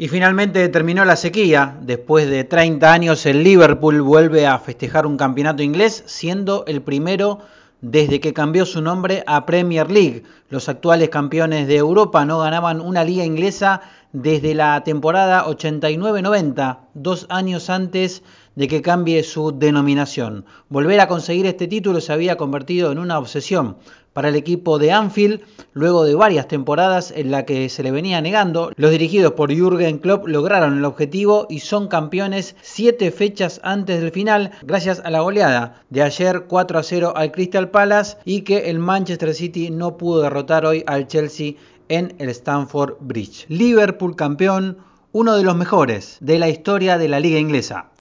Y finalmente terminó la sequía. Después de 30 años el Liverpool vuelve a festejar un campeonato inglés, siendo el primero desde que cambió su nombre a Premier League. Los actuales campeones de Europa no ganaban una liga inglesa desde la temporada 89-90, 2 años antes de que cambie su denominación. Volver a conseguir este título se había convertido en una obsesión para el equipo de Anfield, luego de varias temporadas en la que se le venía negando. Los dirigidos por Jürgen Klopp lograron el objetivo y son campeones 7 fechas antes del final, gracias a la goleada de ayer 4-0 al Crystal Palace, y que el Manchester City no pudo derrotar hoy al Chelsea en el Stamford Bridge. Liverpool campeón, uno de los mejores de la historia de la liga inglesa.